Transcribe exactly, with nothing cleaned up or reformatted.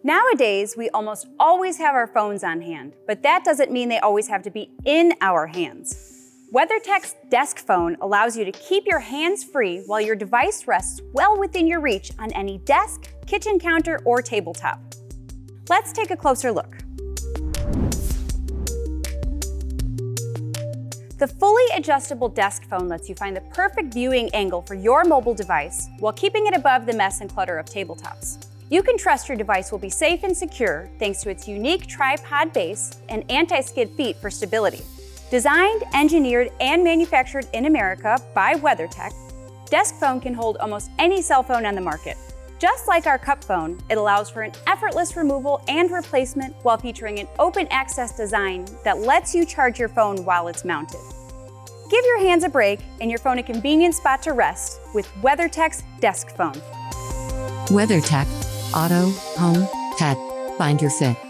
Nowadays, we almost always have our phones on hand, but that doesn't mean they always have to be in our hands. WeatherTech's Desk Phone allows you to keep your hands free while your device rests well within your reach on any desk, kitchen counter, or tabletop. Let's take a closer look. The fully adjustable desk phone lets you find the perfect viewing angle for your mobile device while keeping it above the mess and clutter of tabletops. You can trust your device will be safe and secure thanks to its unique tripod base and anti-skid feet for stability. Designed, engineered, and manufactured in America by WeatherTech, Desk Phone can hold almost any cell phone on the market. Just like our Cup Phone, it allows for an effortless removal and replacement while featuring an open access design that lets you charge your phone while it's mounted. Give your hands a break and your phone a convenient spot to rest with WeatherTech's Desk Phone. WeatherTech. Auto, home, pet. Find your fit.